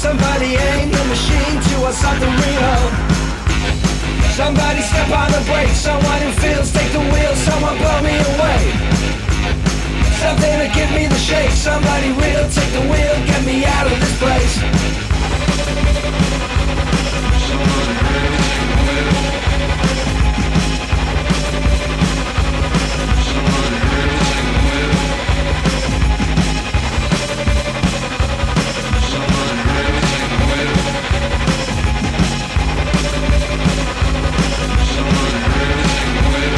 Somebody aim the machine towards something real. Somebody step on the brakes. Someone who feels take the wheel. Someone blow me away. Something to give me the shake. Somebody real take the wheel. Get me out of this place. Somebody real take the wheel. Somebody real take the wheel. Somebody real take the wheel. Somebody real take the wheel.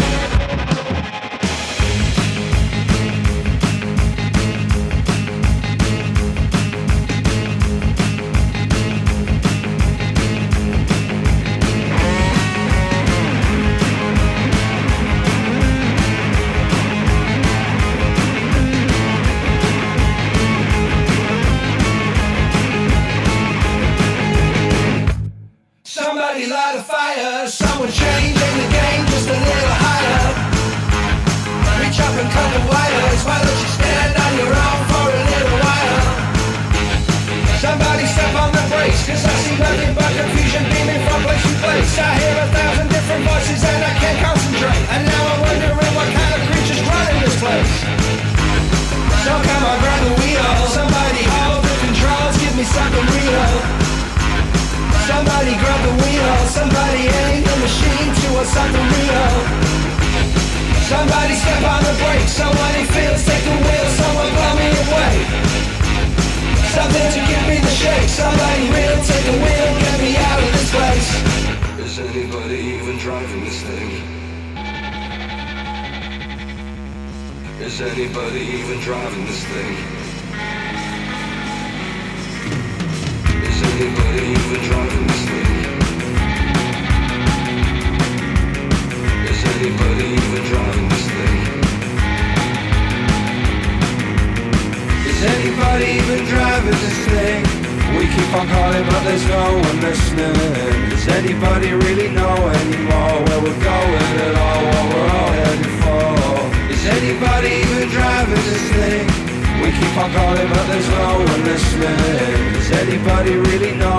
Somebody light a fire, someone changing the game just a little higher. Reach up and cut the wires, why don't you stand on your own for a little while? Somebody step on the brakes, cause I see nothing but confusion beaming from place to place. I hear 1,000 different voices and I can't concentrate. And now I'm wondering what kind of creatures running this place. So come on, grab the wheel, somebody hold the controls, give me something real. Somebody grab the wheel, somebody aim the machine towards something real. Somebody step on the brakes, someone who feels take the wheel, someone blow me away. Something to give me the shake, somebody real take the wheel, get me out of this place. Is anybody even driving this thing? Is anybody even driving this thing? Is anybody even driving this thing? Is anybody even driving this thing? Is anybody even driving this thing? We keep on calling but there's no one listening. Does anybody really know anymore where we're going at all, what we're all headed for? Is anybody even driving this thing? We keep on calling but there's no one listening. Does anybody really know